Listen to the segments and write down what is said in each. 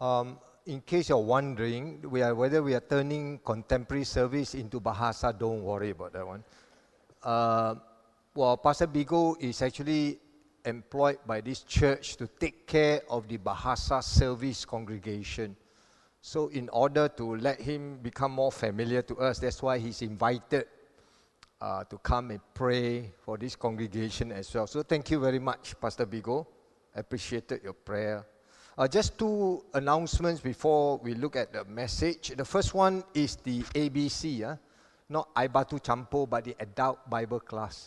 In case you're wondering whether we are turning contemporary service into Bahasa, don't worry about that one. Pastor Bigo is actually employed by this church to take care of the Bahasa service congregation. So in order to let him become more familiar to us, that's why he's invited to come and pray for this congregation as well. So thank you very much, Pastor Bigo. I appreciated your prayer. Just two announcements before we look at the message. The first one is the ABC, not Aibatu Campo, but the adult Bible class,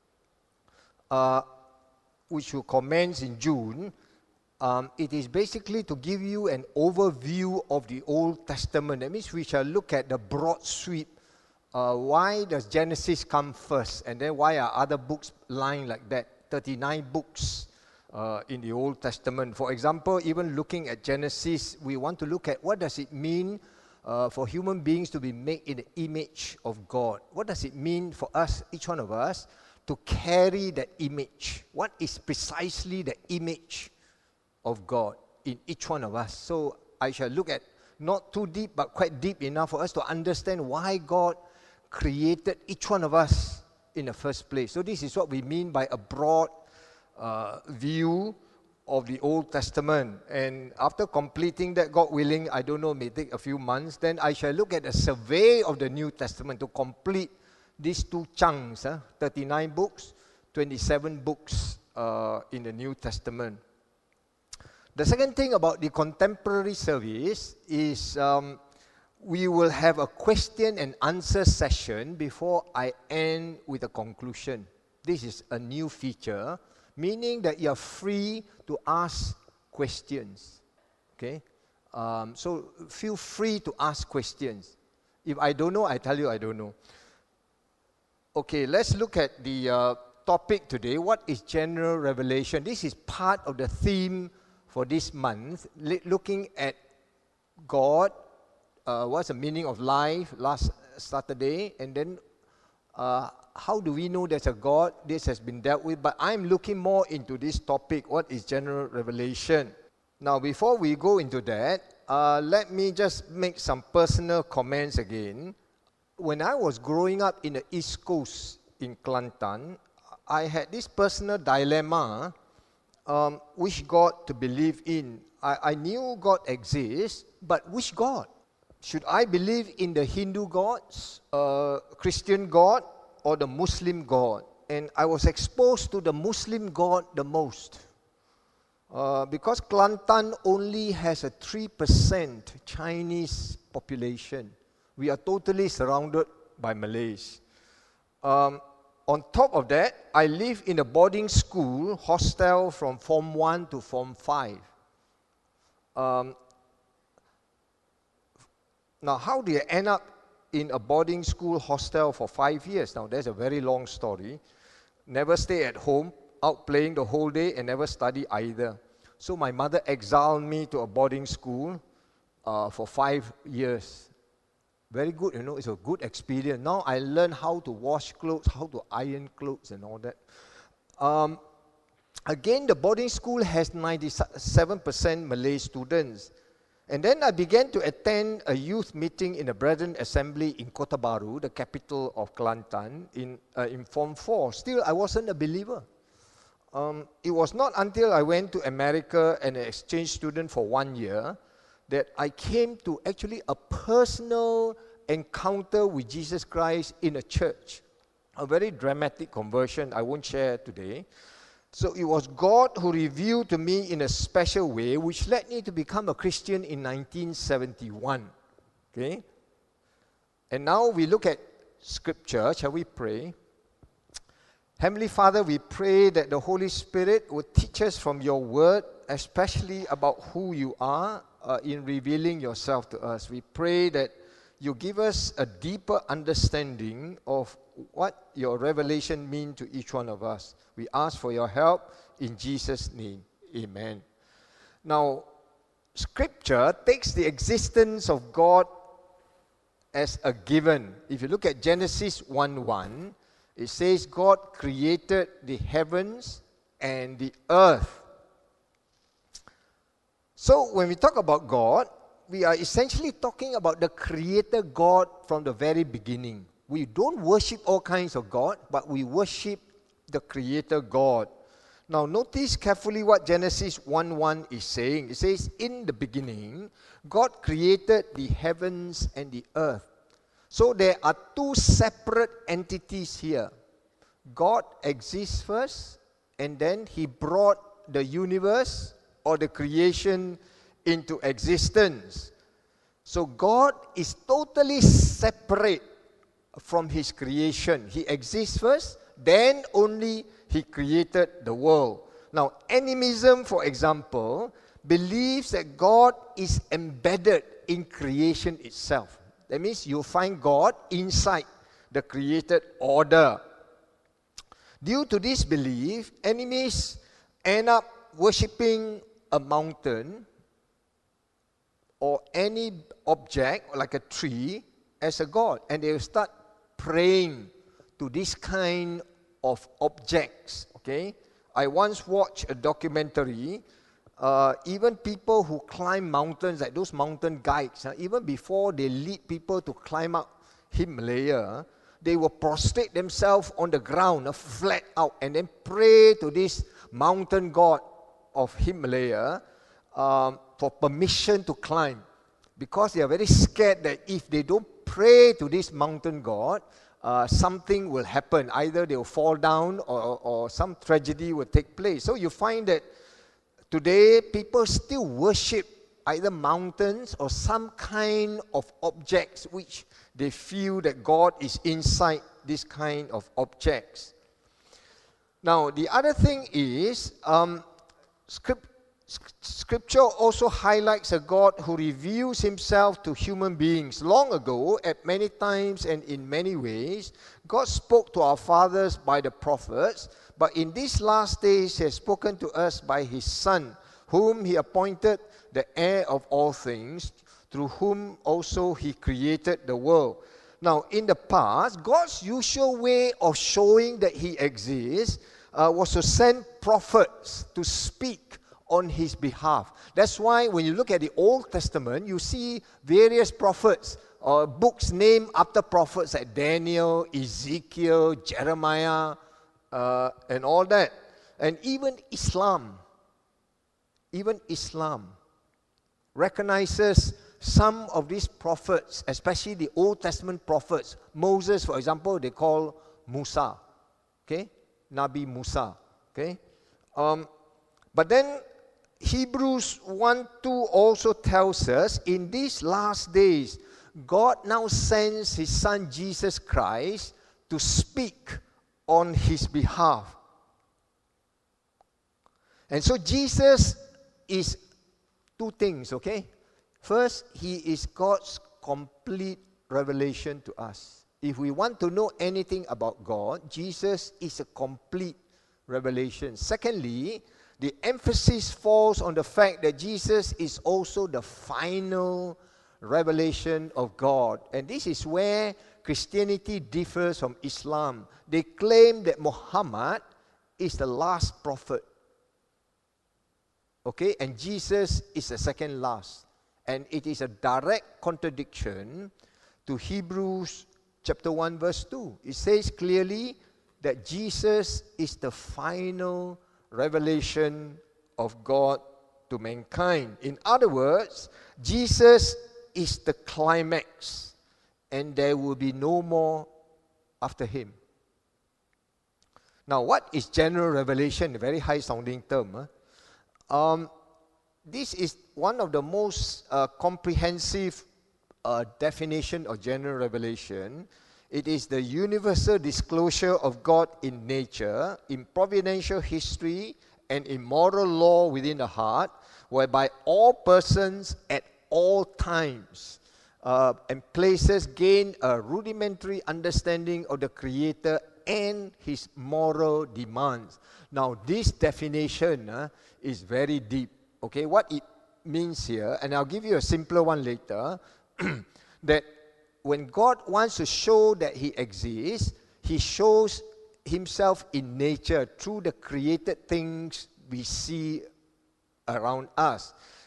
which will commence in June. It is basically to give you an overview of the Old Testament. That means we shall look at the broad sweep. Why does Genesis come first? And then why are other books lying like that? 39 books in the Old Testament. For example, even looking at Genesis, we want to look at what does it mean for human beings to be made in the image of God. What does it mean for us, each one of us, to carry that image? What is precisely the image of God in each one of us? So I shall look at, not too deep, but quite deep enough for us to understand why God created each one of us in the first place. So this is what we mean by a broad view of the Old Testament. And after completing that, God willing, I don't know, may take a few months, then I shall look at a survey of the New Testament to complete these two chunks, 39 books, 27 books in the New Testament. The second thing about the contemporary service is we will have a question and answer session before I end with a conclusion. This is a new feature, meaning that you are free to ask questions. Okay? So feel free to ask questions. If I don't know, I tell you I don't know. Okay, let's look at the topic today. What is general revelation? This is part of the theme for this month, looking at God, what's the meaning of life last Saturday, and then how do we know there's a God? This has been dealt with, but I'm looking more into this topic, what is general revelation? Now, before we go into that, let me just make some personal comments again. When I was growing up in the East Coast in Kelantan, I had this personal dilemma, which God to believe in. I knew God exists, but which God? Should I believe in the Hindu gods, Christian God, or the Muslim God? And I was exposed to the Muslim God the most. Because Kelantan only has a 3% Chinese population. We are totally surrounded by Malays. On top of that, I live in a boarding school, hostel from Form 1 to Form 5. Now, how do you end up in a boarding school hostel for 5 years? Now, that's a very long story. Never stay at home, out playing the whole day, and never study either. So my mother exiled me to a boarding school for 5 years. Very good, you know, it's a good experience. Now I learned how to wash clothes, how to iron clothes and all that. Again, the boarding school has 97% Malay students. And then I began to attend a youth meeting in the Brethren Assembly in Kota Baru, the capital of Kelantan, in Form 4. Still, I wasn't a believer. It was not until I went to America and an exchange student for 1 year that I came to actually a personal encounter with Jesus Christ in a church. A very dramatic conversion I won't share today. So it was God who revealed to me in a special way, which led me to become a Christian in 1971. Okay? And now we look at Scripture. Shall we pray? Heavenly Father, we pray that the Holy Spirit would teach us from your word, especially about who you are, in revealing yourself to us. We pray that you give us a deeper understanding of what your revelation means to each one of us. We ask for your help in Jesus' name. Amen. Now, Scripture takes the existence of God as a given. If you look at Genesis 1:1, it says God created the heavens and the earth. So when we talk about God, we are essentially talking about the Creator God from the very beginning. We don't worship all kinds of God, but we worship the Creator God. Now notice carefully what Genesis 1:1 is saying. It says, in the beginning, God created the heavens and the earth. So there are two separate entities here. God exists first, and then He brought the universe or the creation into existence. So God is totally separate from His creation. He exists first, then only He created the world. Now, animism, for example, believes that God is embedded in creation itself. That means you find God inside the created order. Due to this belief, animists end up worshipping a mountain or any object, like a tree, as a god. And they will start praying to this kind of objects. Okay? I once watched a documentary. Even people who climb mountains, like those mountain guides, even before they lead people to climb up Himalaya, they will prostrate themselves on the ground, flat out, and then pray to this mountain god of Himalaya for permission to climb. Because they are very scared that if they don't pray to this mountain god, something will happen. Either they will fall down or some tragedy will take place. So you find that today people still worship either mountains or some kind of objects which they feel that God is inside this kind of objects. Now, the other thing is, Scripture also highlights a God who reveals Himself to human beings. Long ago, at many times and in many ways, God spoke to our fathers by the prophets, but in these last days He has spoken to us by His Son, whom He appointed the heir of all things, through whom also He created the world. Now, in the past, God's usual way of showing that He exists was to send prophets to speak on His behalf. That's why when you look at the Old Testament, you see various prophets or books named after prophets like Daniel, Ezekiel, Jeremiah, and all that. And even Islam recognizes some of these prophets, especially the Old Testament prophets. Moses, for example, they call Musa, okay? Nabi Musa, okay? But then Hebrews 1:2 also tells us, in these last days, God now sends His Son Jesus Christ to speak on His behalf. And so Jesus is two things, okay? First, He is God's complete revelation to us. If we want to know anything about God, Jesus is a complete revelation. Secondly, the emphasis falls on the fact that Jesus is also the final revelation of God. And this is where Christianity differs from Islam. They claim that Muhammad is the last prophet. Okay, and Jesus is the second last. And it is a direct contradiction to Hebrews chapter 1 verse 2. It says clearly that Jesus is the final revelation of God to mankind. In other words, Jesus is the climax, and there will be no more after Him. Now, what is general revelation? A very high-sounding term. This is one of the most comprehensive definition of general revelation. It is the universal disclosure of God in nature, in providential history, and in moral law within the heart, whereby all persons at all times and places gain a rudimentary understanding of the Creator and His moral demands. Now, this definition is very deep. Okay, what it means here, and I'll give you a simpler one later, that when God wants to show that He exists, He shows Himself in nature through the created things we see around us.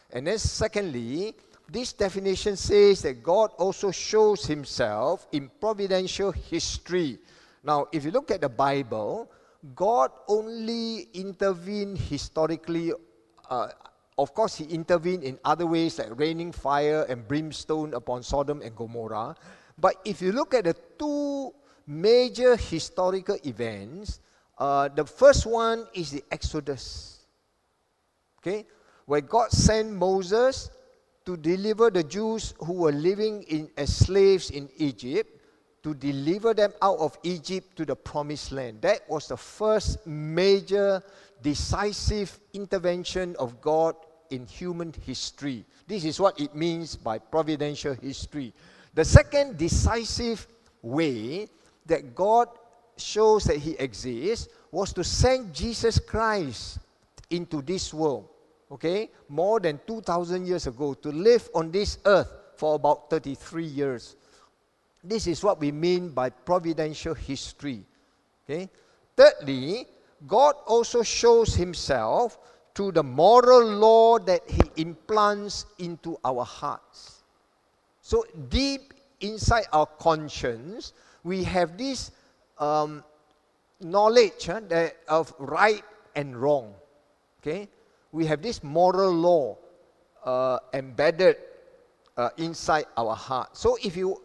And then secondly, this definition says that God also shows himself in providential history. Now, if you look at the Bible, God only intervened historically. Of course, he intervened in other ways like raining fire and brimstone upon Sodom and Gomorrah. But if you look at the two major historical events, the first one is the Exodus. Okay? Where God sent Moses to deliver the Jews who were living as slaves in Egypt, to deliver them out of Egypt to the promised land. That was the first major decisive intervention of God in human history. This is what it means by providential history. The second decisive way that God shows that he exists was to send Jesus Christ into this world, okay, more than 2,000 years ago, to live on this earth for about 33 years. This is what we mean by providential history. Okay? Thirdly, God also shows himself through the moral law that he implants into our hearts. So deep inside our conscience, we have this knowledge of right and wrong. Okay? We have this moral law embedded inside our heart. So if you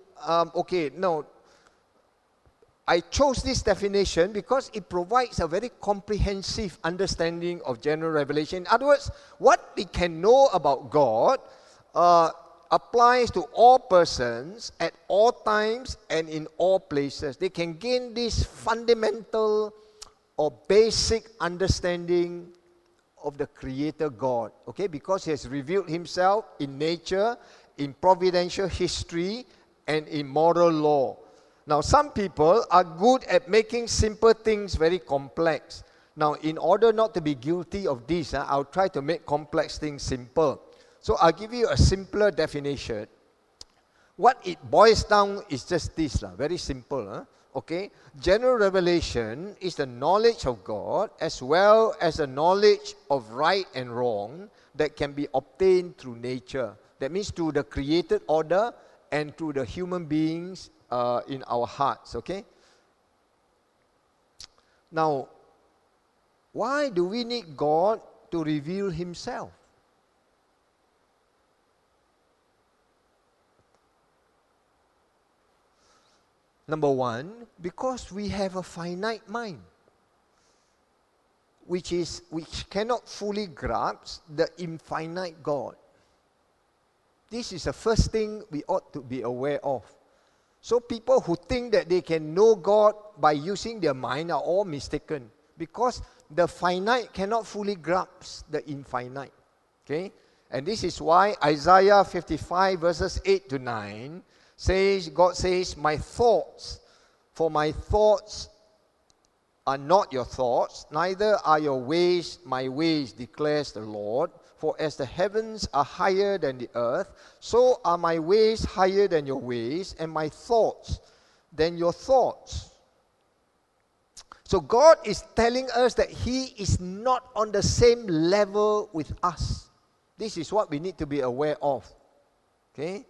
I chose this definition because it provides a very comprehensive understanding of general revelation. In other words, what we can know about God applies to all persons at all times and in all places. They can gain this fundamental or basic understanding of the Creator God, okay, because he has revealed himself in nature, in providential history, and in moral law. Now, some people are good at making simple things very complex. Now, in order not to be guilty of this, I'll try to make complex things simple. So, I'll give you a simpler definition. What it boils down is just this, very simple. Okay? General revelation is the knowledge of God as well as the knowledge of right and wrong that can be obtained through nature. That means through the created order and through the human beings in our hearts, okay? Now, why do we need God to reveal himself? Number one, because we have a finite mind, which cannot fully grasp the infinite God. This is the first thing we ought to be aware of. So people who think that they can know God by using their mind are all mistaken, because the finite cannot fully grasp the infinite. Okay? And this is why Isaiah 55 verses 8 to 9 says, God says, my thoughts are not your thoughts, neither are your ways my ways, declares the Lord. For as the heavens are higher than the earth, so are my ways higher than your ways, and my thoughts than your thoughts. So God is telling us that he is not on the same level with us. This is what we need to be aware of. Okay?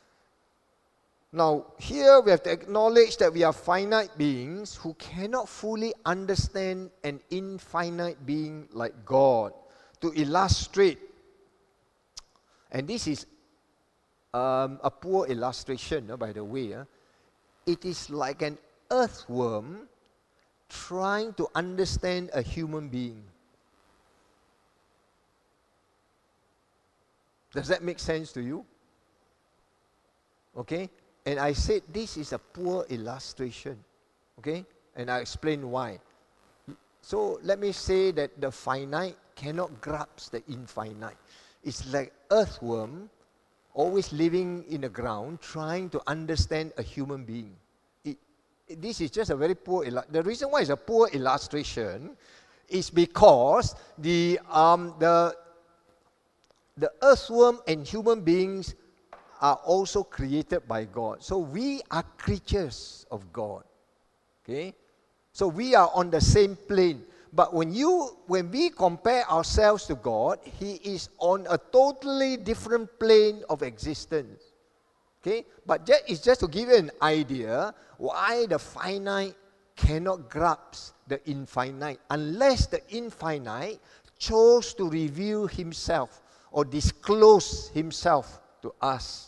Now, here we have to acknowledge that we are finite beings who cannot fully understand an infinite being like God. To illustrate, and this is a poor illustration, by the way. It is like an earthworm trying to understand a human being. Does that make sense to you? Okay? And I said this is a poor illustration. Okay? And I explain why. So let me say that the finite cannot grasp the infinite. It's like earthworm always living in the ground trying to understand a human being. This is just a very poor illustration. The reason why it's a poor illustration is because the earthworm and human beings are also created by God. So we are creatures of God. Okay? So we are on the same plane. But when we compare ourselves to God, He is on a totally different plane of existence. Okay? But it's just to give you an idea why the finite cannot grasp the infinite unless the infinite chose to reveal Himself or disclose Himself to us.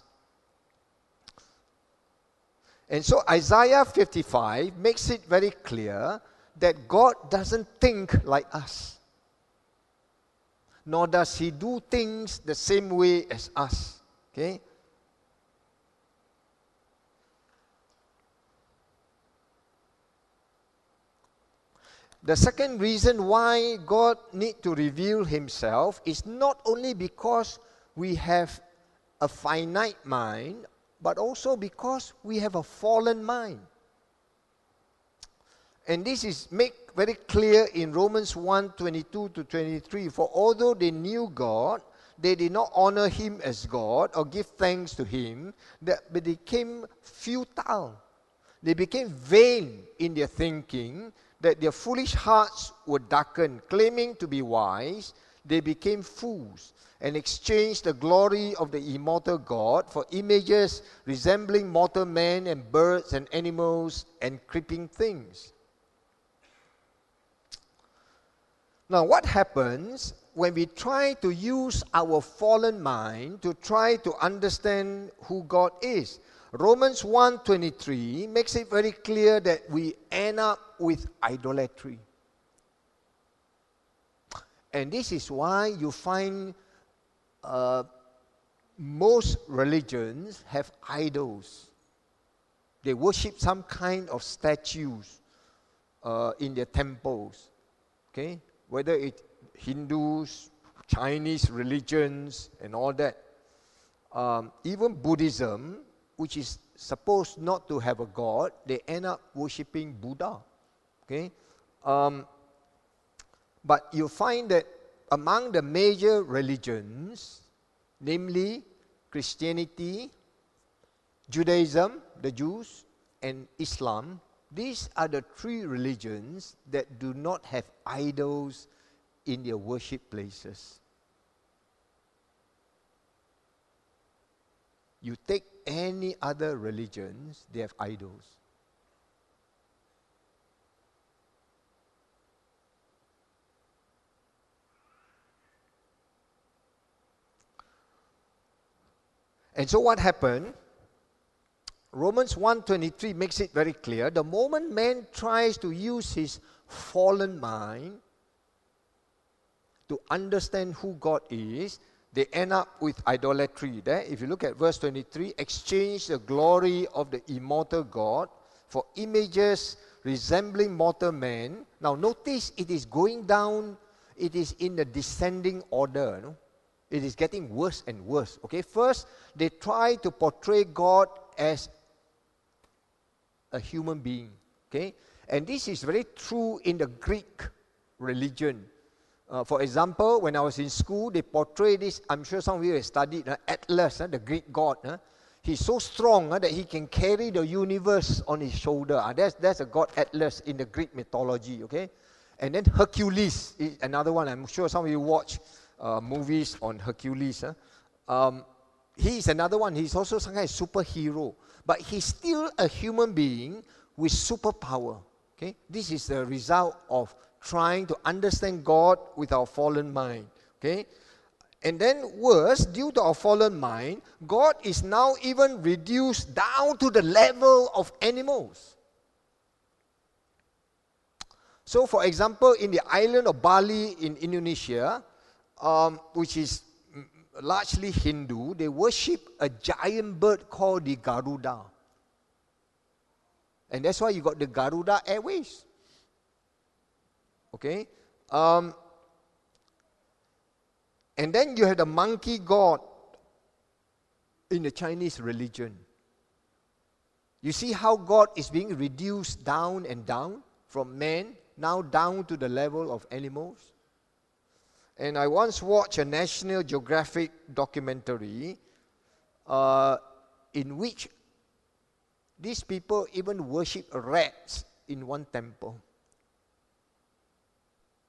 And so Isaiah 55 makes it very clear that God doesn't think like us, nor does He do things the same way as us. Okay? The second reason why God needs to reveal Himself is not only because we have a finite mind, but also because we have a fallen mind. And this is made very clear in Romans 1:22 to 23. For although they knew God, they did not honor Him as God or give thanks to Him, but they became futile. They became vain in their thinking, that their foolish hearts were darkened. Claiming to be wise, they became fools and exchanged the glory of the immortal God for images resembling mortal men and birds and animals and creeping things. Now, what happens when we try to use our fallen mind to try to understand who God is? Romans 1:23 makes it very clear that we end up with idolatry. And this is why you find most religions have idols. They worship some kind of statues in their temples. Okay? Whether it's Hindus, Chinese religions, and all that. Even Buddhism, which is supposed not to have a god, they end up worshipping Buddha. Okay? But you find that among the major religions, namely Christianity, Judaism, the Jews, and Islam, these are the three religions that do not have idols in their worship places. You take any other religions, they have idols. And so what happened? Romans 1:23 makes it very clear. The moment man tries to use his fallen mind to understand who God is, they end up with idolatry. There, if you look at verse 23, exchange the glory of the immortal God for images resembling mortal men. Now notice it is going down, it is in the descending order. No? It is getting worse and worse. Okay, first they try to portray God as a human being. Okay, and this is very true in the Greek religion. For example, when I was in school, they portray this. I'm sure some of you have studied Atlas, the Greek god. He's so strong that he can carry the universe on his shoulder. That's a god Atlas in the Greek mythology. Okay, and then Hercules is another one. I'm sure some of you watch movies on Hercules. He is another one. He's also some kind of superhero, but he's still a human being with superpower. Okay, this is the result of trying to understand God with our fallen mind. Okay, and then worse, due to our fallen mind, God is now even reduced down to the level of animals. So, for example, in the island of Bali in Indonesia, which is largely Hindu, they worship a giant bird called the Garuda. And that's why you got the Garuda Airways. Okay? And then you have the monkey god in the Chinese religion. You see how God is being reduced down and down from man, now down to the level of animals. And I once watched a National Geographic documentary in which these people even worship rats in one temple.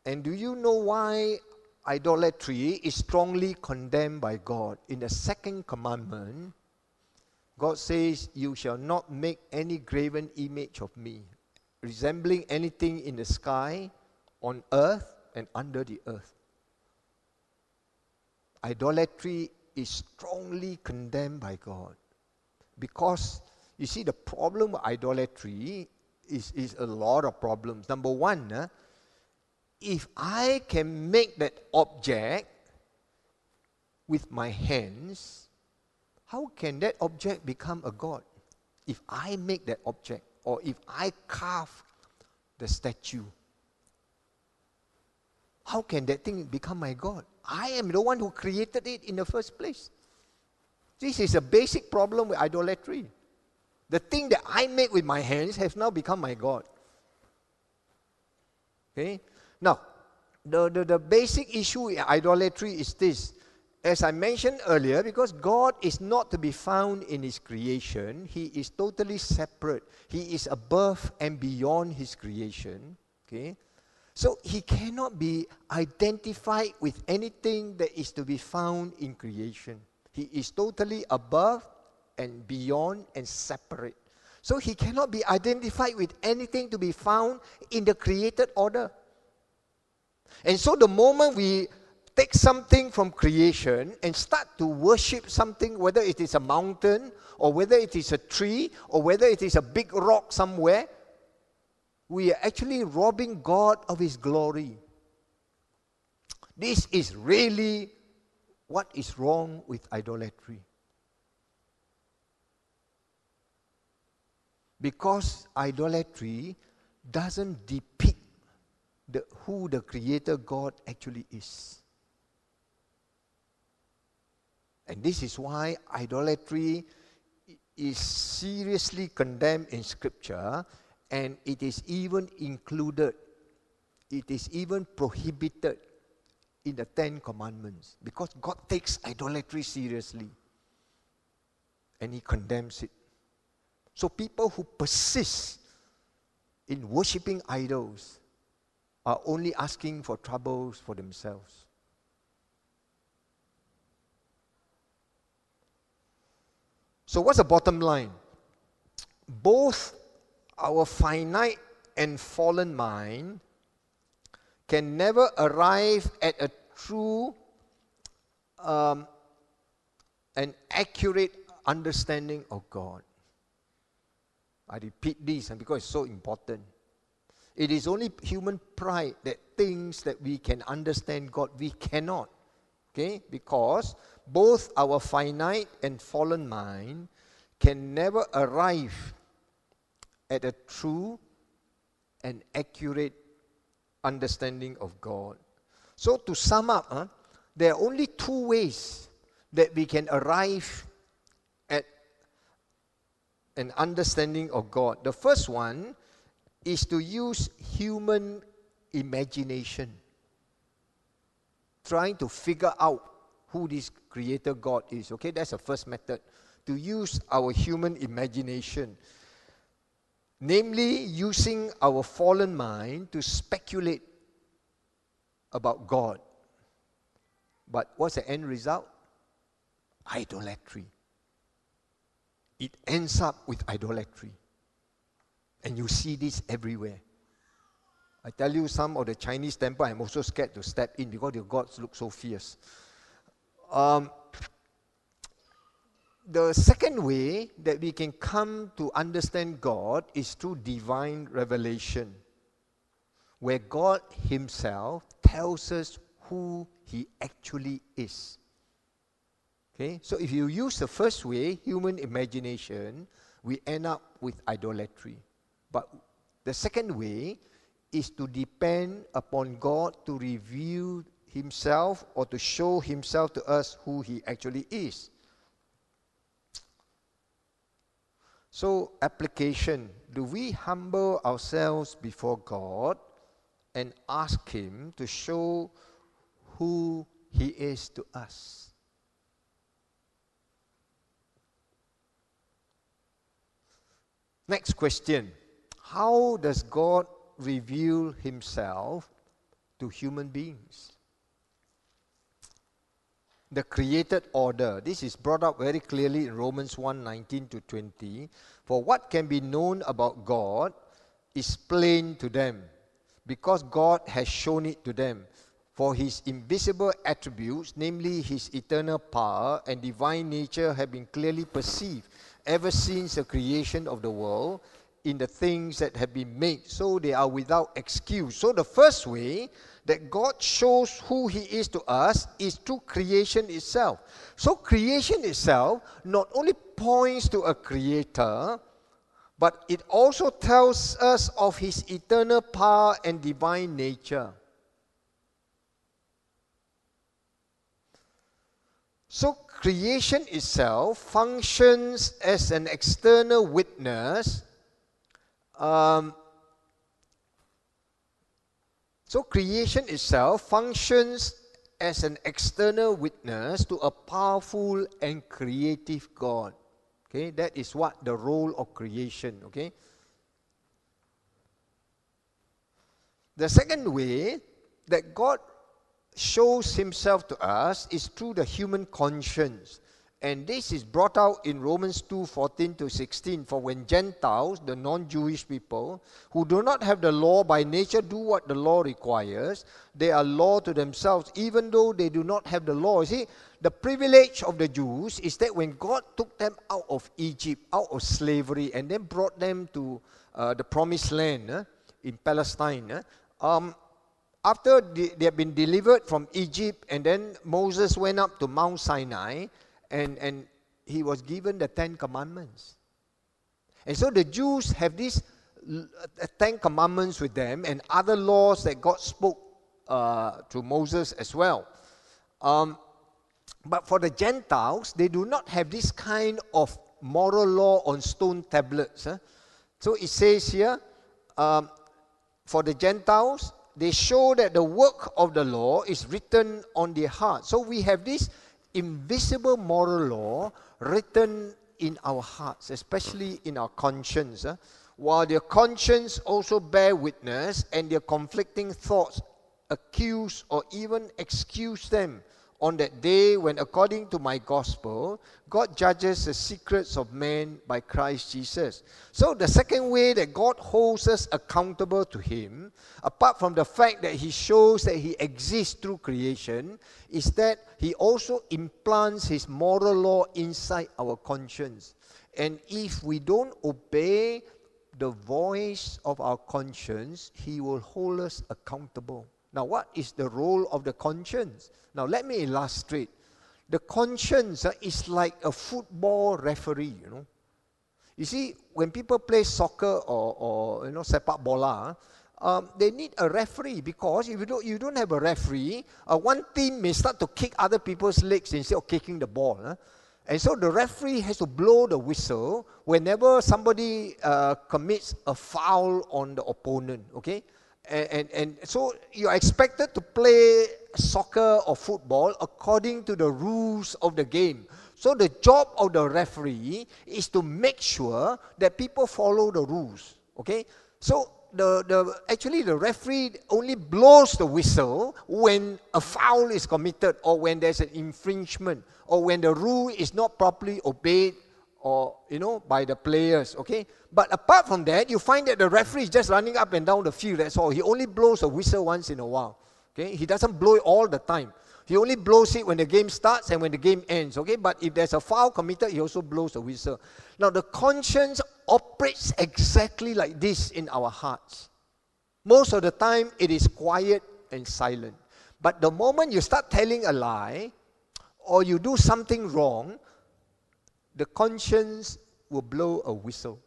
And do you know why idolatry is strongly condemned by God? In the second commandment, God says, "You shall not make any graven image of me, resembling anything in the sky, on earth, and under the earth." Idolatry is strongly condemned by God. Because, you see, the problem with idolatry is a lot of problems. Number one, if I can make that object with my hands, how can that object become a god? If I make that object, or if I carve the statue, how can that thing become my god? I am the one who created it in the first place. This is a basic problem with idolatry. The thing that I make with my hands has now become my god. Okay? Now, the basic issue with idolatry is this. As I mentioned earlier, because God is not to be found in His creation, He is totally separate. He is above and beyond His creation. Okay? So He cannot be identified with anything that is to be found in creation. He is totally above and beyond and separate. So He cannot be identified with anything to be found in the created order. And so the moment we take something from creation and start to worship something, whether it is a mountain, or whether it is a tree, or whether it is a big rock somewhere, we are actually robbing God of His glory. This is really what is wrong with idolatry. Because idolatry doesn't depict who the Creator God actually is. And this is why idolatry is seriously condemned in Scripture, and it is even included, it is even prohibited in the Ten Commandments, because God takes idolatry seriously and He condemns it. So people who persist in worshipping idols are only asking for troubles for themselves. So what's the bottom line? Both our finite and fallen mind can never arrive at a true and accurate understanding of God. I repeat this because it's so important. It is only human pride that thinks that we can understand God. We cannot. Okay? Because both our finite and fallen mind can never arrive at a true and accurate understanding of God. So to sum up, there are only two ways that we can arrive at an understanding of God. The first one is to use human imagination, trying to figure out who this Creator God is. Okay, that's the first method. To use our human imagination. Namely, using our fallen mind to speculate about God. But what's the end result? Idolatry. It ends up with idolatry. And you see this everywhere. I tell you, some of the Chinese temple, I'm also scared to step in because their gods look so fierce. The second way that we can come to understand God is through divine revelation, where God Himself tells us who He actually is. Okay? So if you use the first way, human imagination, we end up with idolatry. But the second way is to depend upon God to reveal Himself or to show Himself to us who He actually is. So, application. Do we humble ourselves before God and ask Him to show who He is to us? Next question. How does God reveal Himself to human beings. The created order. This is brought up very clearly in Romans 1:19 to 20. For what can be known about God is plain to them, because God has shown it to them. For his invisible attributes, namely his eternal power and divine nature, have been clearly perceived ever since the creation of the world in the things that have been made, so they are without excuse. So the first way that God shows who he is to us is through creation itself. So creation itself not only points to a creator, but it also tells us of his eternal power and divine nature. So creation itself functions as an external witness. So creation itself functions as an external witness to a powerful and creative God. Okay, that is what the role of creation. Okay. The second way that God shows himself to us is through the human conscience. And this is brought out in Romans 2:14 to 16. For when Gentiles, the non-Jewish people, who do not have the law by nature, do what the law requires, they are law to themselves, even though they do not have the law. You see, the privilege of the Jews is that when God took them out of Egypt, out of slavery, and then brought them to the promised land in Palestine, after they had been delivered from Egypt, and then Moses went up to Mount Sinai, and he was given the 10 Commandments. And so the Jews have these 10 Commandments with them and other laws that God spoke to Moses as well. But for the Gentiles, they do not have this kind of moral law on stone tablets. So it says here, for the Gentiles, they show that the work of the law is written on their hearts. So we have this invisible moral law written in our hearts, especially in our conscience. While their conscience also bear witness, and their conflicting thoughts accuse or even excuse them on that day when, according to my gospel, God judges the secrets of man by Christ Jesus. So the second way that God holds us accountable to him, apart from the fact that he shows that he exists through creation, is that he also implants his moral law inside our conscience. And if we don't obey the voice of our conscience, he will hold us accountable. Now, what is the role of the conscience? Now, let me illustrate. The conscience is like a football referee, you know. You see, when people play soccer or sepak bola, they need a referee, because if you don't have a referee, one team may start to kick other people's legs instead of kicking the ball. And so the referee has to blow the whistle whenever somebody commits a foul on the opponent, okay? And so you are expected to play soccer or football according to the rules of the game. So the job of the referee is to make sure that people follow the rules. Okay? So actually the referee only blows the whistle when a foul is committed, or when there's an infringement, or when the rule is not properly obeyed, or by the players, okay? But apart from that, you find that the referee is just running up and down the field, that's all. He only blows a whistle once in a while, okay? He doesn't blow it all the time. He only blows it when the game starts and when the game ends, okay? But if there's a foul committed, he also blows a whistle. Now, the conscience operates exactly like this in our hearts. Most of the time, it is quiet and silent. But the moment you start telling a lie, or you do something wrong, the conscience will blow a whistle.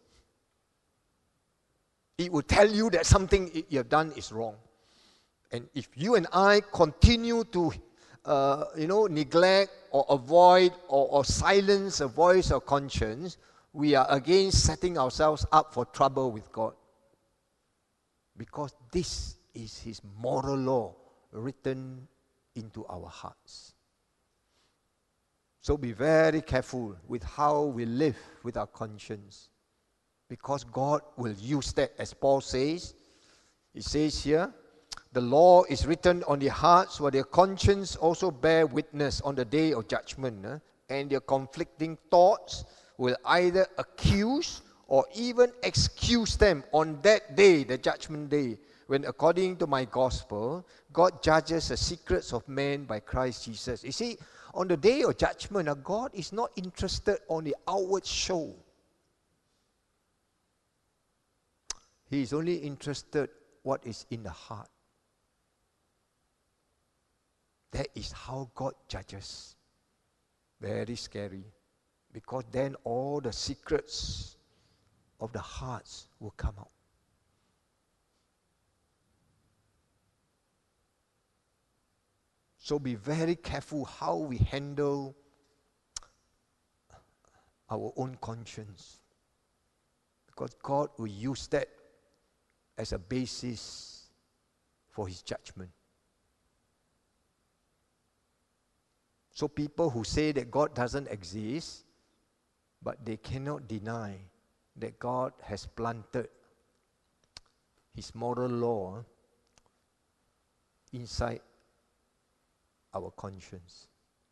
It will tell you that something you have done is wrong. And if you and I continue to, neglect or avoid or silence the voice of conscience, we are again setting ourselves up for trouble with God. Because this is his moral law written into our hearts. So be very careful with how we live with our conscience, because God will use that, as Paul says. He says here, The law is written on their hearts, while their conscience also bear witness on the day of judgment. And their conflicting thoughts will either accuse or even excuse them on that day, the judgment day, when according to my gospel, God judges the secrets of men by Christ Jesus. You see, on the day of judgment, God is not interested on the outward show. He is only interested what is in the heart. That is how God judges. Very scary. Because then all the secrets of the hearts will come out. So be very careful how we handle our own conscience. Because God will use that as a basis for His judgment. So people who say that God doesn't exist, but they cannot deny that God has planted His moral law inside our conscience.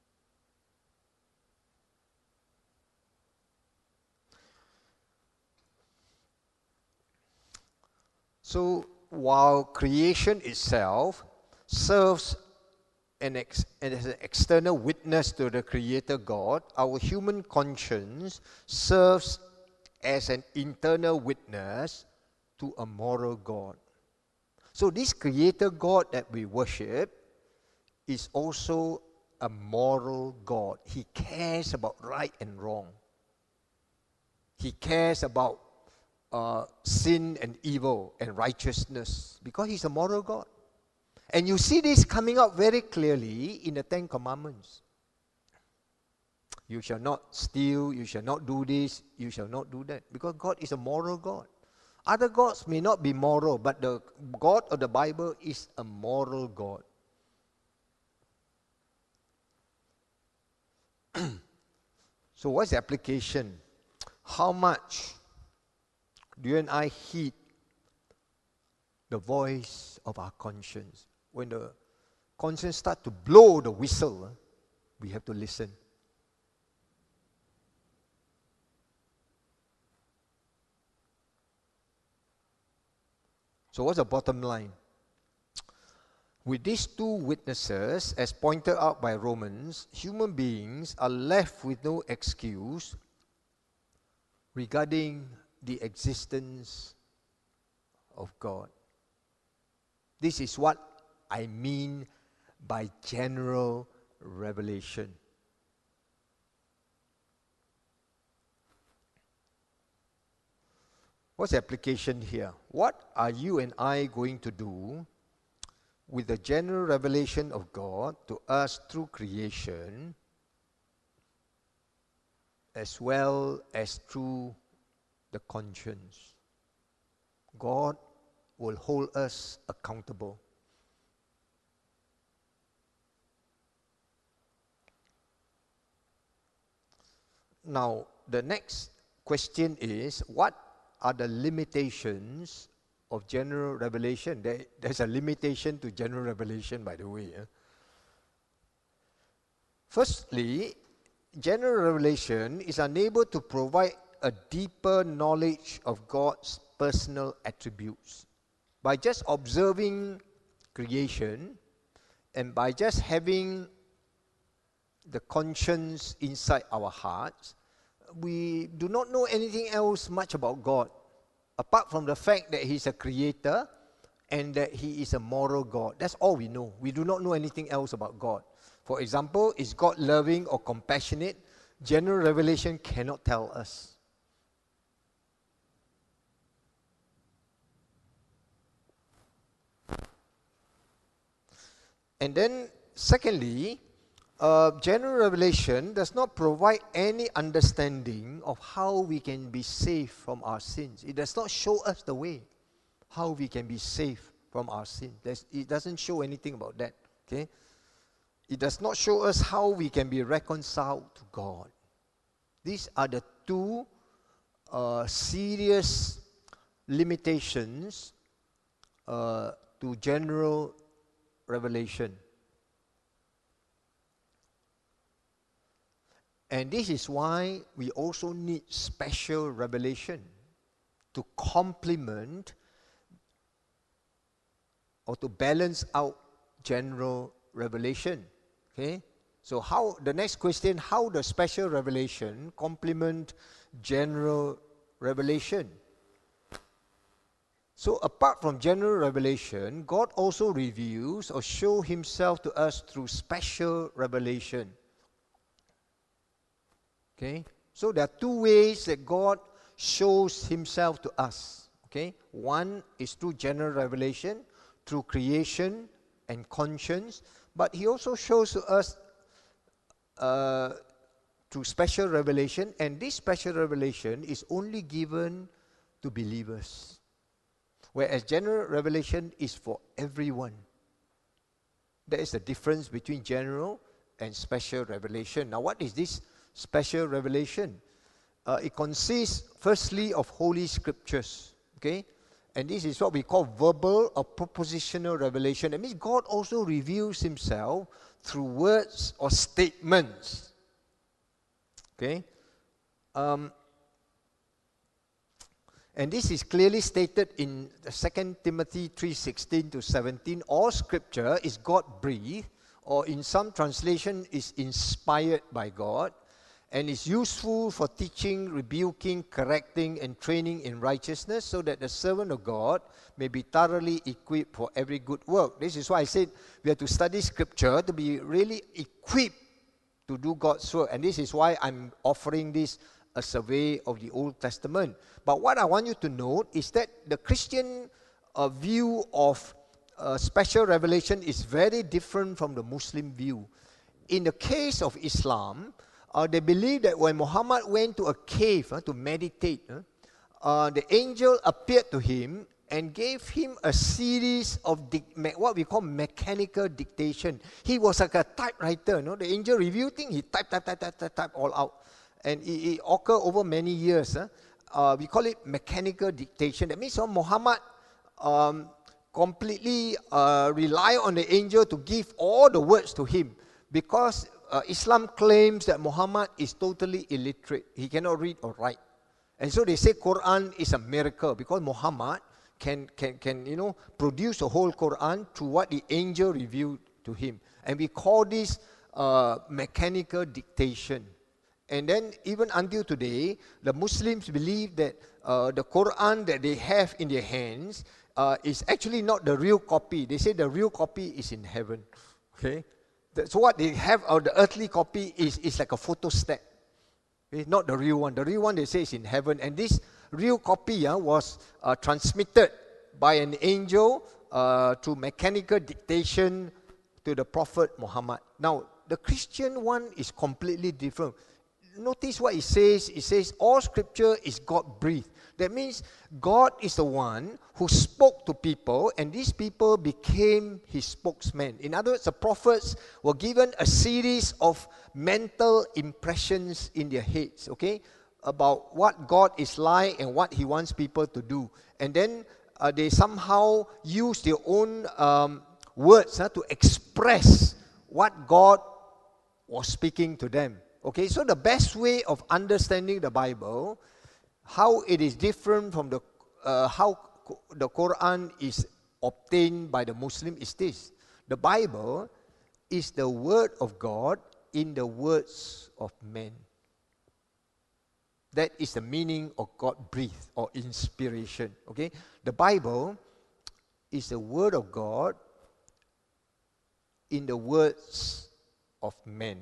So while creation itself serves as an external witness to the Creator God, our human conscience serves as an internal witness to a moral God. So this Creator God that we worship is also a moral God. He cares about right and wrong. He cares about sin and evil and righteousness because He's a moral God. And you see this coming out very clearly in the Ten Commandments. You shall not steal, you shall not do this, you shall not do that. Because God is a moral God. Other gods may not be moral, but the God of the Bible is a moral God. So what's the application? How much do you and I heed the voice of our conscience? When the conscience starts to blow the whistle, we have to listen. So what's the bottom line? With these two witnesses, as pointed out by Romans, human beings are left with no excuse regarding the existence of God. This is what I mean by general revelation. What's the application here? What are you and I going to do with the general revelation of God to us through creation, as well as through the conscience? God will hold us accountable. Now, the next question is, what are the limitations of general revelation? There's a limitation to general revelation, by the way. Firstly, general revelation is unable to provide a deeper knowledge of God's personal attributes. By just observing creation and by just having the conscience inside our hearts, we do not know anything else much about God, apart from the fact that He's a creator and that He is a moral God. That's all we know. We do not know anything else about God. For example, is God loving or compassionate? General revelation cannot tell us. And then, secondly, general revelation does not provide any understanding of how we can be saved from our sins. It does not show us the way, how we can be saved from our sins. It doesn't show anything about that. Okay? It does not show us how we can be reconciled to God. These are the two serious limitations to general revelation. And this is why we also need special revelation to complement or to balance out general revelation. Okay? So the next question, how does special revelation complement general revelation? So apart from general revelation, God also reveals or shows himself to us through special revelation. Okay? So there are two ways that God shows himself to us. Okay? One is through general revelation, through creation and conscience, but he also shows to us through special revelation, and this special revelation is only given to believers, whereas general revelation is for everyone. There is a difference between general and special revelation. Now, what is this special revelation? It consists firstly of Holy Scriptures, okay? And this is what we call verbal or propositional revelation. That means God also reveals himself through words or statements. Okay? And this is clearly stated in 2 Timothy 3:16 to 17. All scripture is God-breathed, or in some translation is inspired by God, and is useful for teaching, rebuking, correcting, and training in righteousness, so that the servant of God may be thoroughly equipped for every good work. This is why I said we have to study scripture to be really equipped to do God's work. And this is why I'm offering this a survey of the Old Testament. But what I want you to note is that the Christian view of special revelation is very different from the Muslim view. In the case of Islam, they believe that when Muhammad went to a cave to meditate, the angel appeared to him and gave him a series of what we call mechanical dictation. He was like a typewriter. The angel revealed things, he type all out. And it occurred over many years. We call it mechanical dictation. That means Muhammad completely rely on the angel to give all the words to him, because Islam claims that Muhammad is totally illiterate. He cannot read or write. And so they say Quran is a miracle because Muhammad can produce a whole Quran through what the angel revealed to him. And we call this mechanical dictation. And then even until today, the Muslims believe that the Quran that they have in their hands is actually not the real copy. They say the real copy is in heaven. Okay? So what they have of the earthly copy is like a photostat. It's not the real one. The real one they say is in heaven. And this real copy was transmitted by an angel through mechanical dictation to the Prophet Muhammad. Now, the Christian one is completely different. Notice what it says. It says all scripture is God-breathed. That means God is the one who spoke to people, and these people became his spokesman. In other words, the prophets were given a series of mental impressions in their heads, okay, about what God is like and what he wants people to do. And then they somehow use their own words to express what God was speaking to them. Okay, so the best way of understanding the Bible, how it is different from how the Quran is obtained by the Muslim is this. The Bible is the word of God in the words of men. That is the meaning of God-breathed or inspiration. Okay, the Bible is the word of God in the words of men.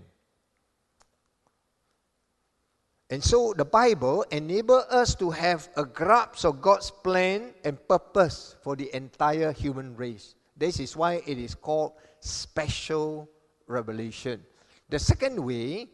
And so the Bible enables us to have a grasp of God's plan and purpose for the entire human race. This is why it is called special revelation. The second way,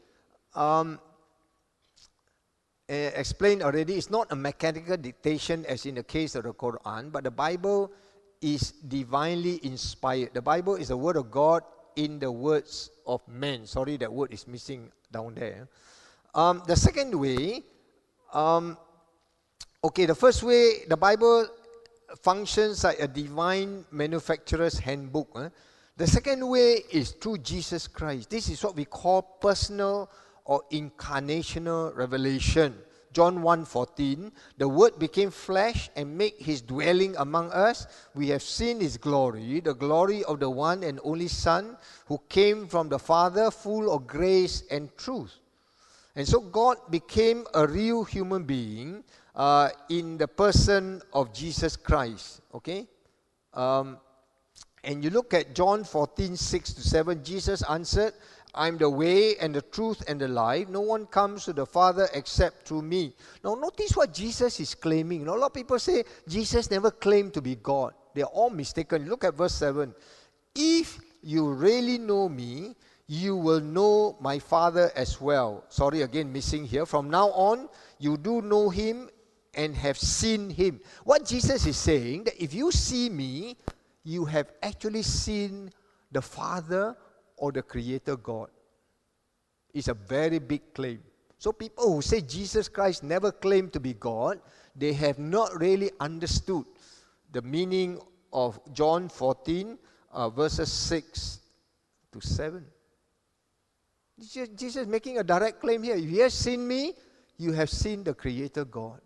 explained already, is not a mechanical dictation as in the case of the Quran, but the Bible is divinely inspired. The Bible is the word of God in the words of men. Sorry, that word is missing down there. The second way, the first way, the Bible functions like a divine manufacturer's handbook. The second way is through Jesus Christ. This is what we call personal or incarnational revelation. John 1:14, the Word became flesh and made His dwelling among us. We have seen His glory, the glory of the one and only Son, who came from the Father, full of grace and truth. And so God became a real human being in the person of Jesus Christ. Okay? And you look at John 14:6-7, Jesus answered, I'm the way and the truth and the life. No one comes to the Father except through me. Now notice what Jesus is claiming. A lot of people say Jesus never claimed to be God. They are all mistaken. Look at verse 7. If you really know me, you will know my Father as well. Sorry, again, missing here. From now on, you do know him and have seen him. What Jesus is saying, that if you see me, you have actually seen the Father or the Creator God. It's a very big claim. So people who say Jesus Christ never claimed to be God, they have not really understood the meaning of John 14, verses 6-7. Jesus is making a direct claim here. If you have seen me, you have seen the Creator God.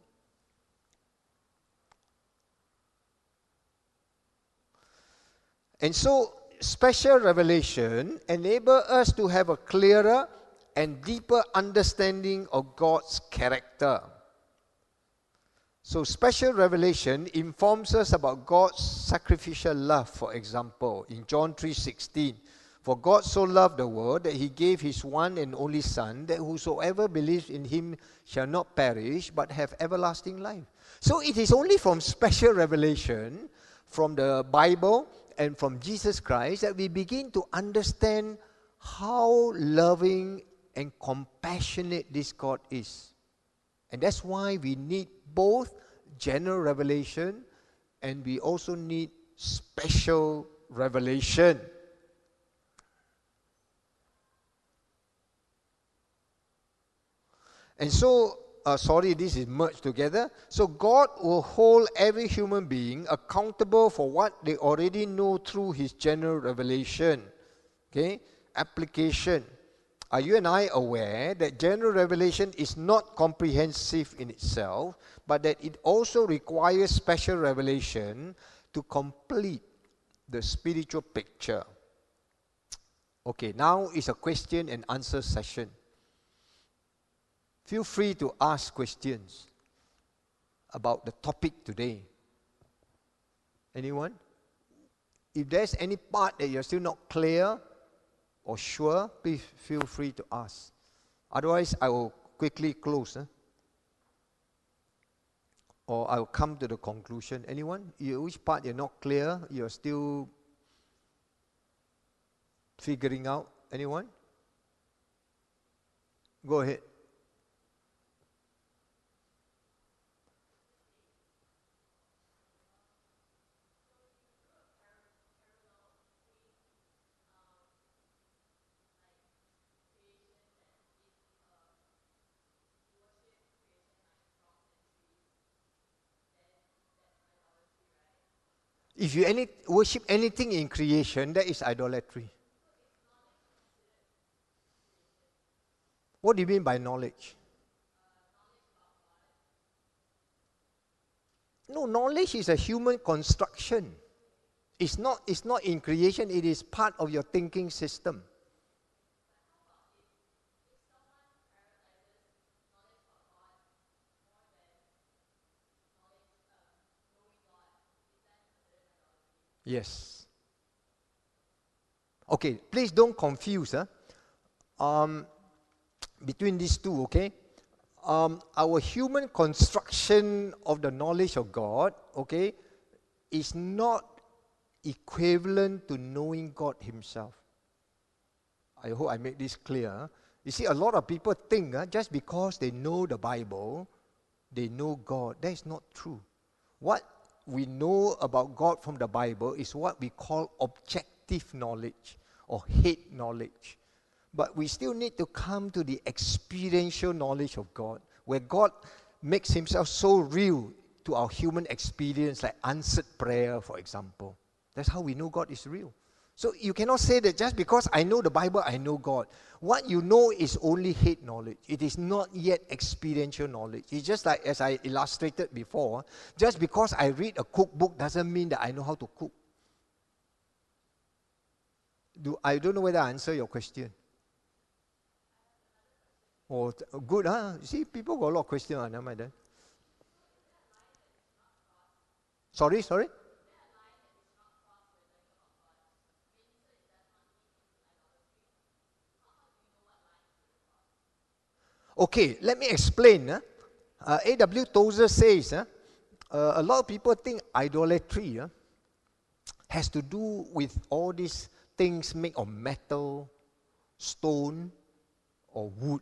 And so, special revelation enable us to have a clearer and deeper understanding of God's character. So special revelation informs us about God's sacrificial love, for example, in John 3:16. For God so loved the world that he gave his one and only Son, that whosoever believes in him shall not perish but have everlasting life. So it is only from special revelation, from the Bible, and from Jesus Christ that we begin to understand how loving and compassionate this God is. And that's why we need both general revelation and we also need special revelation. And so, this is merged together. So God will hold every human being accountable for what they already know through his general revelation. Okay? Application. Are you and I aware that general revelation is not comprehensive in itself, but that it also requires special revelation to complete the spiritual picture? Okay, now is a question and answer session. Feel free to ask questions about the topic today. Anyone? If there's any part that you're still not clear or sure, please feel free to ask. Otherwise, I will quickly close. Or I will come to the conclusion. Anyone? Which part you're not clear, you're still figuring out? Anyone? Go ahead. If you worship anything in creation, that is idolatry. What do you mean by knowledge? No, knowledge is a human construction. It's not in creation, it is part of your thinking system. Yes. Okay, please don't confuse between these two, okay? Our human construction of the knowledge of God, okay, is not equivalent to knowing God himself. I hope I make this clear. You see, a lot of people think just because they know the Bible, they know God. That is not true. What we know about God from the Bible is what we call objective knowledge or head knowledge. But we still need to come to the experiential knowledge of God, where God makes himself so real to our human experience, like answered prayer, for example. That's how we know God is real. So you cannot say that just because I know the Bible, I know God. What you know is only head knowledge. It is not yet experiential knowledge. It's just like, as I illustrated before, just because I read a cookbook doesn't mean that I know how to cook. I don't know whether I answer your question. Oh, good, huh? You see, people got a lot of questions. Never mind then. Sorry? Okay, let me explain. A.W. Tozer says, a lot of people think idolatry has to do with all these things made of metal, stone, or wood.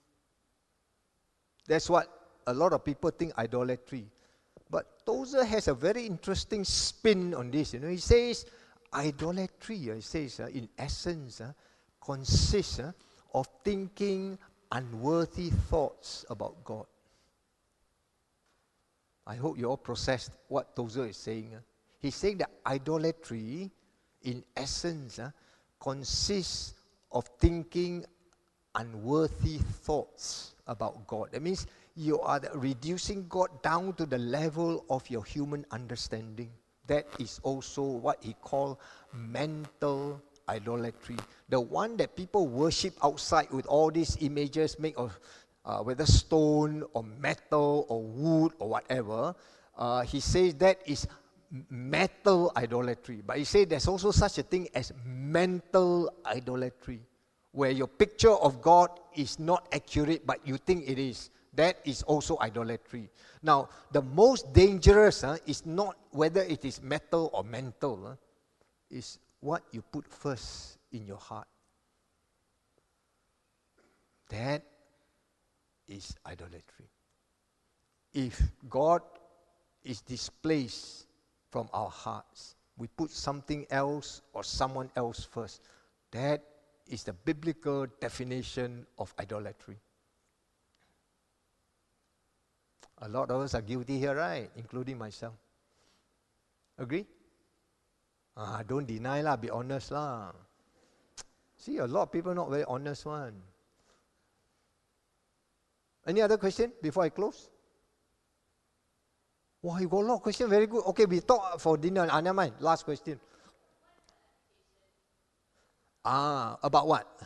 That's what a lot of people think idolatry. But Tozer has a very interesting spin on this. He says idolatry, he says, in essence, consists of thinking unworthy thoughts about God. I hope you all processed what Tozer is saying. He's saying that idolatry, in essence, consists of thinking unworthy thoughts about God. That means you are reducing God down to the level of your human understanding. That is also what he called mental idolatry. The one that people worship outside with all these images made of whether stone or metal or wood or whatever, he says that is metal idolatry. But he says there's also such a thing as mental idolatry, where your picture of God is not accurate, but you think it is. That is also idolatry. Now, the most dangerous is not whether it is metal or mental. Is what you put first in your heart. That is idolatry. If God is displaced from our hearts, we put something else or someone else first. That is the biblical definition of idolatry. A lot of us are guilty here, right? Including myself. Agree? Don't deny lah, be honest lah. See, a lot of people not very honest one. Any other question before I close? Wow, you got a lot of questions, very good. Okay, we talk for dinner. Never mind, last question. About what?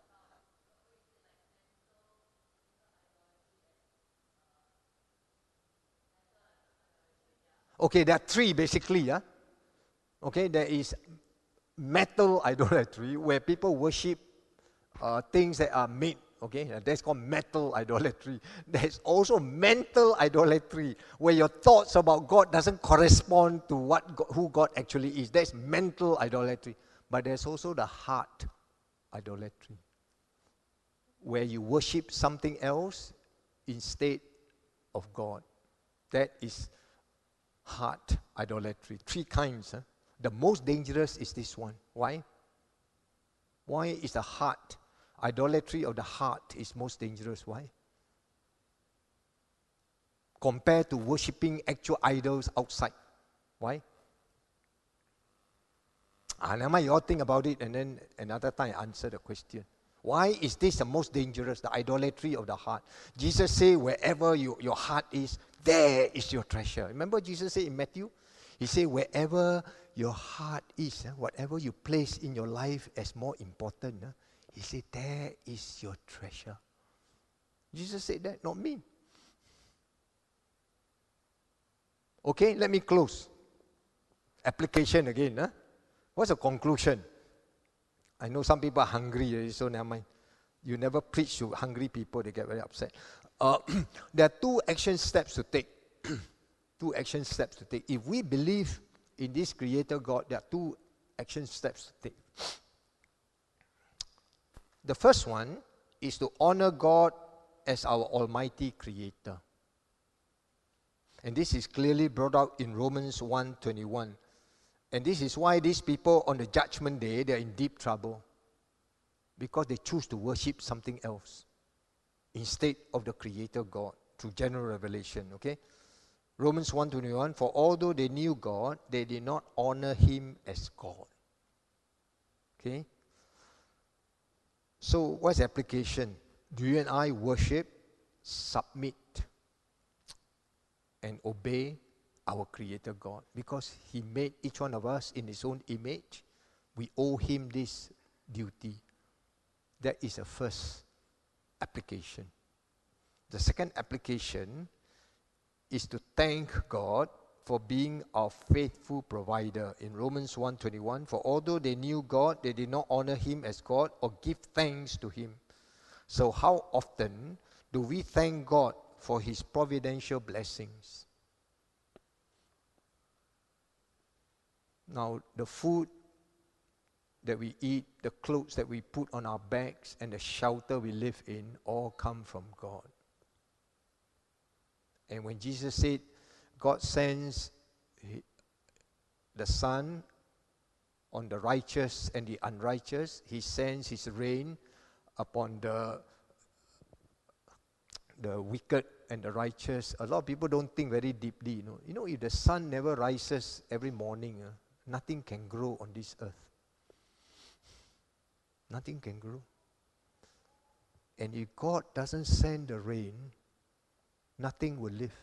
Okay, there are three basically. Okay, there is metal idolatry, where people worship things that are made. Okay, that's called metal idolatry. There's also mental idolatry, where your thoughts about God doesn't correspond to who God actually is. That's mental idolatry. But there's also the heart idolatry, where you worship something else instead of God. That is heart idolatry. Three kinds. The most dangerous is this one. Why? Why is the heart, idolatry of the heart is most dangerous? Why? Compared to worshipping actual idols outside. Why? Never mind, you all think about it, and then another time I answer the question. Why is this the most dangerous, the idolatry of the heart? Jesus said, wherever your heart is, there is your treasure. Remember Jesus said in Matthew? He said, wherever your heart is, whatever you place in your life as more important, he said, there is your treasure. Jesus said that, not me. Okay, let me close. Application again. What's the conclusion? I know some people are hungry, so never mind. You never preach to hungry people, they get very upset. There are two action steps to take. Two action steps to take. If we believe in this Creator God, there are two action steps to take. The first one is to honor God as our Almighty Creator. And this is clearly brought out in Romans 1:21. And this is why these people on the judgment day, they're in deep trouble. Because they choose to worship something else instead of the Creator God through general revelation, okay? Romans 1:21, for although they knew God, they did not honor him as God. Okay? So what's the application? Do you and I worship, submit, and obey our Creator God? Because he made each one of us in his own image. We owe him this duty. That is the first application. The second application is to thank God for being our faithful provider. In Romans 1:21, for although they knew God, they did not honor him as God or give thanks to him. So how often do we thank God for his providential blessings? Now, the food that we eat, the clothes that we put on our backs, and the shelter we live in all come from God. And when Jesus said, God sends the sun on the righteous and the unrighteous, he sends his rain upon the wicked and the righteous. A lot of people don't think very deeply. You know, if the sun never rises every morning, nothing can grow on this earth. Nothing can grow. And if God doesn't send the rain, nothing will live.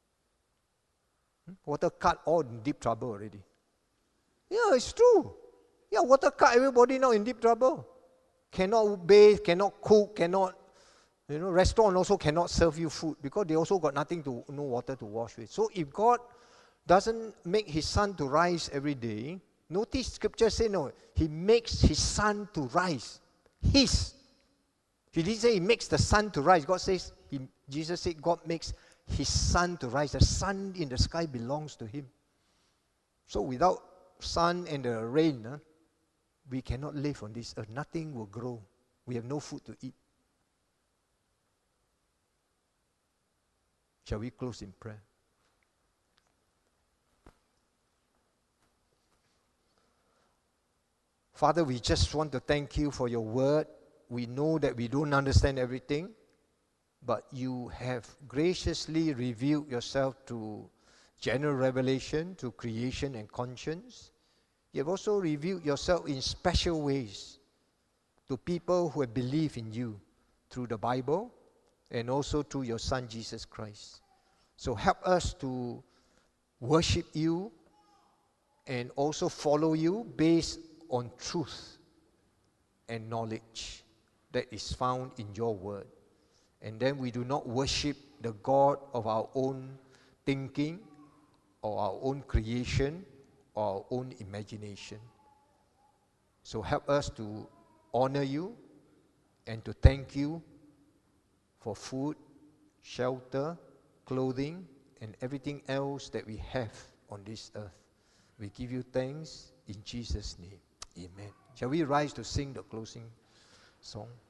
Water cut, all in deep trouble already. Yeah, it's true. Yeah, water cut, everybody now in deep trouble. Cannot bathe, cannot cook, cannot, restaurant also cannot serve you food because they also got no water to wash with. So if God doesn't make his sun to rise every day, notice scripture say no, he makes his sun to rise. His. He didn't say he makes the sun to rise. Jesus said God makes his sun to rise. The sun in the sky belongs to him. So without sun and the rain, we cannot live on this earth. Nothing will grow. We have no food to eat. Shall we close in prayer? Father, we just want to thank you for your word. We know that we don't understand everything, but you have graciously revealed yourself to general revelation, to creation and conscience. You have also revealed yourself in special ways to people who have believed in you through the Bible and also through your Son, Jesus Christ. So help us to worship you and also follow you based on truth and knowledge that is found in your word. And then we do not worship the God of our own thinking or our own creation or our own imagination. So help us to honor you and to thank you for food, shelter, clothing, and everything else that we have on this earth. We give you thanks in Jesus' name. Amen. Shall we rise to sing the closing song?